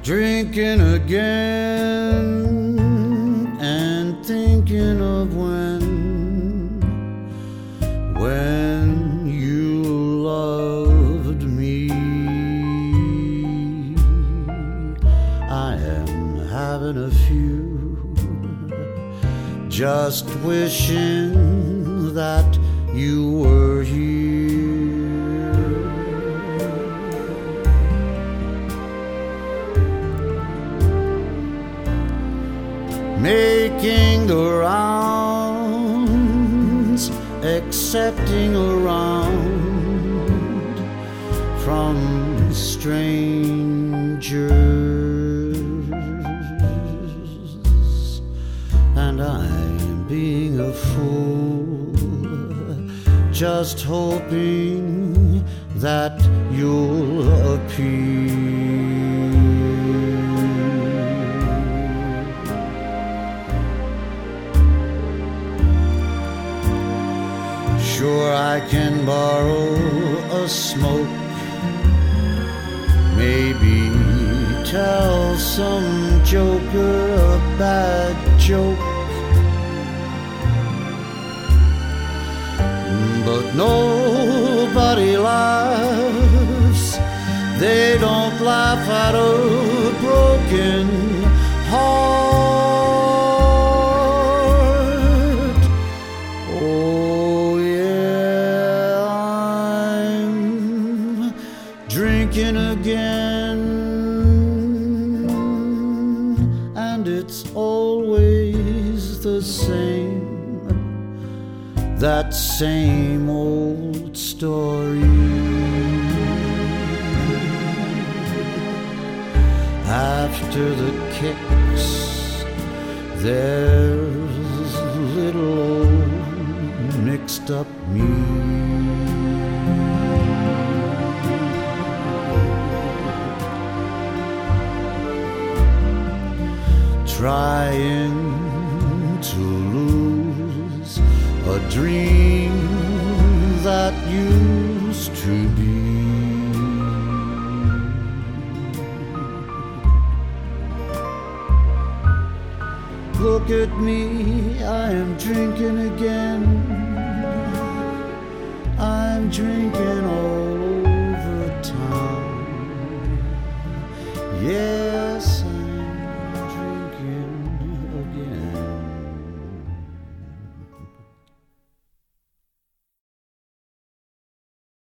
drinking again and thinking of when you loved me. I am having a few, just wishing that you were here. Making the rounds, accepting a round from strangers, and I'm being a fool, just hoping that you'll appear. Sure, I can borrow a smoke, maybe tell some joker a bad joke, but nobody laughs. They don't laugh at a broken heart. Drinking again, and it's always the same, that same old story. After the kicks, there's little old mixed up me. Trying to lose a dream that used to be. Look at me, I am drinking again. I'm drinking all over town. Yeah.